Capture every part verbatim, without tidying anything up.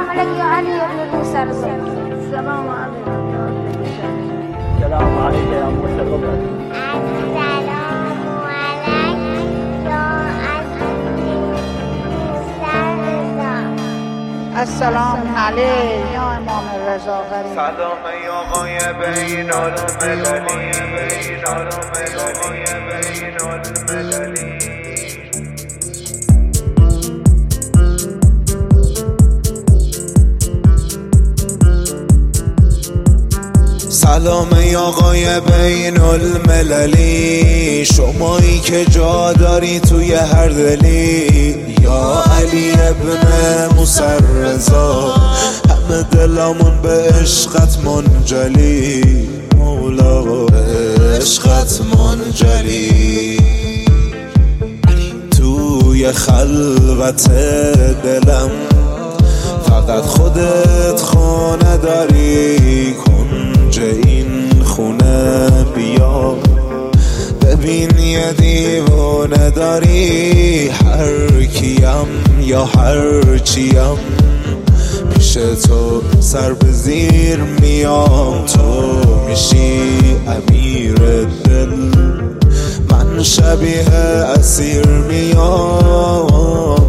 عليك يا علي يا ابن موسى رزق. السلام عليكم يا ابن السلام عليك يا موسى رزق. السلام عليك يا امام الرضا غریب. سلام ای آقای بین المللی، بین المللی، بین المللی. سلام ای آقای بین المللی، شمایی که جا داری توی هر دلی. یا علی ابن موسی رضا، همه دلامون به عشقت منجلی. مولا به عشقت منجلی. توی خلوت دلم فقط خودت خونه داری. کنج این خونه بیا ببین یه دیوونه داری. هر کیم یا هر چیم پیش تو سر به زیر میام. تو میشی امیر دل، من شبیه اسیر میام.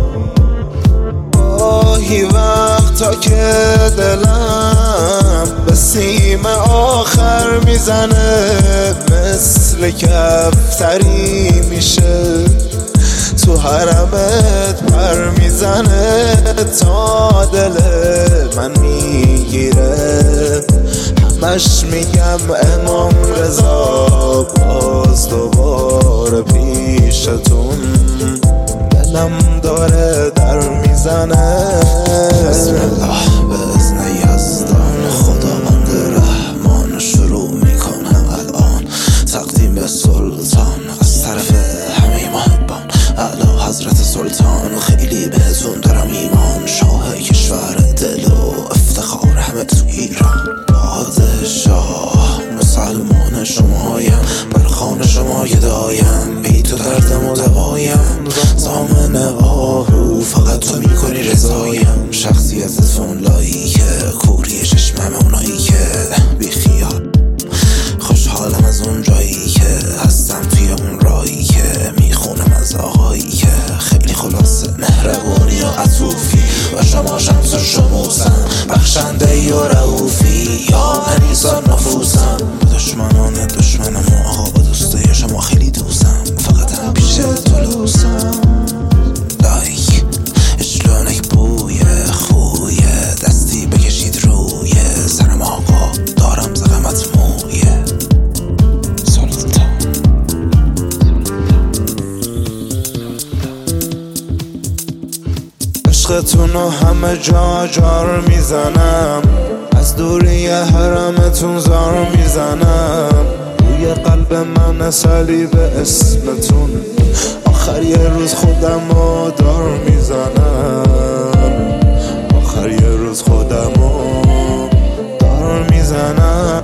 گاهی وقتا که دلم به سیم آخر میزنه، مثل کفتری میشه تو حرمت پر میزنه. تا دل من میگیره همش میگم امام رضا. باز دوباره پیشتون دلم داره در میزنه. بسم الله به اذن یزدان، خداوند رحمان. شروع میکنم الان تقدیم به سلطان از طرف همه محبان. اعلی حضرت سلطان، خیلی بهتون دارم ایمان. شاه کشور دل و افتخار همه تو ایران. پادشاه مسلمان شمایم، بر خان شما گدایم. بی تو دردم و دوایم، زامن آهو فقط تو میکنی رضایم. شخصیتتون لایکه، کوری چشمم اونایی که بی خیال. خوشحالم از اون جایی که هستم، توی اون رایی که میخونم از آقایی که خیلی خلاصه مهربونی و عطوفی. و شما شمس و شموسم، بخشنده و رؤوفی. یا انیسان نفوسم، دشمنان دشمنم و آقا با دوستای شما خیلی دوستم. فقط هم پیش طلوسم. لایک اشلونک بوی خوی، دستی بکشید روی سرم آقا، دارم زغمت موی سلطان. عشقتونو همه جا جار میزنم، از دوری حرمتون زار میزنم. روی قلب من صلیب اسمتون، آخر یه روز خودمو دار میزنم. آخر یه روز خودمو دار میزنم.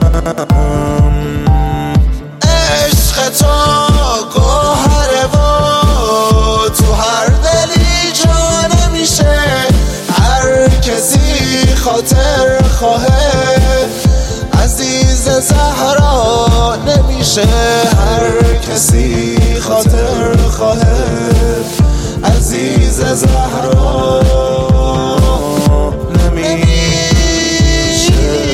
عشق تو گوهره و تو هر دلی جا نمیشه. هر کسی خاطر خواهه عزیز زهرا نمیشه. هر کسی خاطر خواهه عزیز زهرا نمیشه.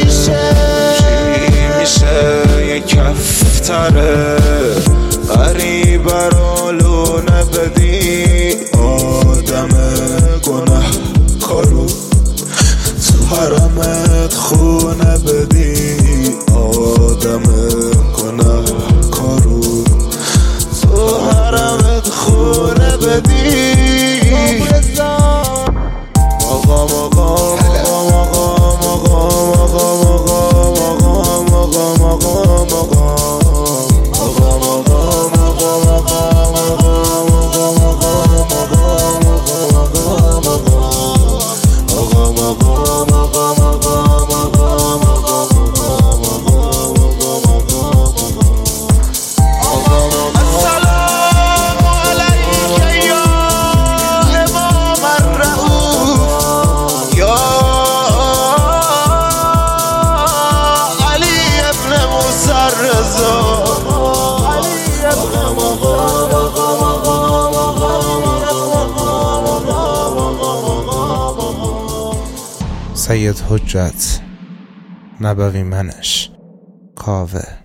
چی میشه یه کفتره غریبه رو لونه بدی. آدم گناه کارو تو حرمت خونه بدی. آدم گناه کارو تو حرمت خونه بدی. آقا مقام مقام مقام مقام مقام مقام مقام سید حجت نبوی منش کاوه.